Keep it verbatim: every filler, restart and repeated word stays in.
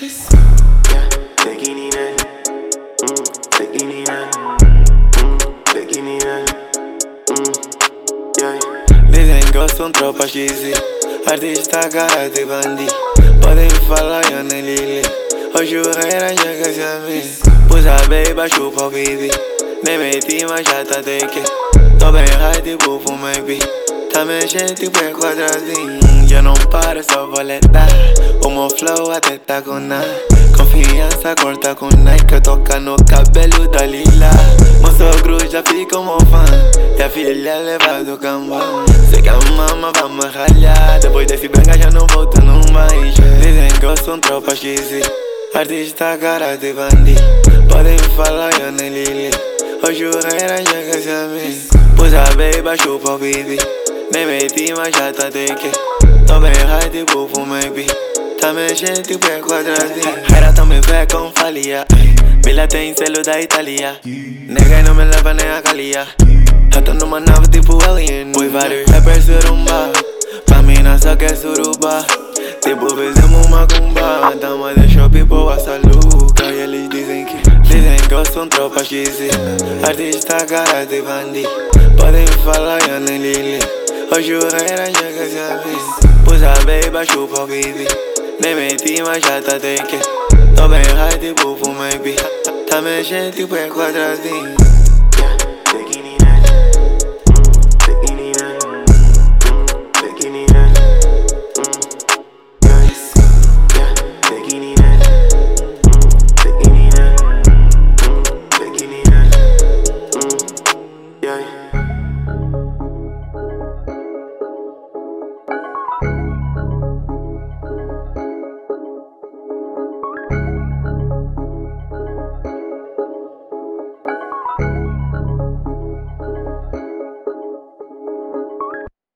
Yeah, pequenina, hum, pequenina, hum, pequenina, hum, yeah. Dizem que eu sou um tropa X, artista, cara de bandido. Podem falar, eu nem ligo. Hoje o rei era chega-se a mim. Pus a baby, chupa o baby. Nem meti, mas já tá de que. Tô bem high, tipo fumei. Tá mexendo, tipo é quadradinho. Eu não paro, só vou letar. O meu flow até tá com nada. Confiança corta com Nike. Toca no cabelo da Lila. Meu sogro já fica meu fã. E a filha leva do cambão. Sei que a mama vai me ralhar. Depois desse benga já não volto num mais. Dizem que eu sou um tropa X, artista, cara de bandido. Podem falar, eu nem ligo. Hoje o rei era chega-se a mim. Pus a baby, chupa o baby. Nem meti, mas já tá de que. Tô bem high, tipo fumei. Tá mexendo, tipo é quadradinho. Era tão me vê com falia. Bila tem selo da Itália. Nega não me leva nem a calia. Eu tô numa nave tipo alien. Fui vários rappers surumba. Pra mim não só que é suruba. Tipo fizemos uma cumba. Dama deixou people a saluca. E eles dizem que Dizem que eu sou um tropa X, artista, cara de bandido. Podem falar, eu nem ligo. Hoje o rei era chega-se a mim. Pus a baby, chupa o baby. Nem meti, mas já tá de que. Tô bem high, tipo fumei. Tá mexendo, tipo é quadradinho.